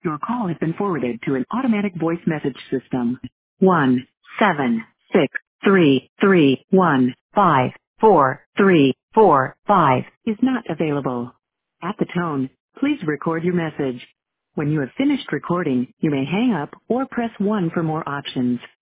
Your call has been forwarded to an automatic voice message system. 17633154345 is not available. At the tone, please record your message. When you have finished recording, you may hang up or press 1 for more options.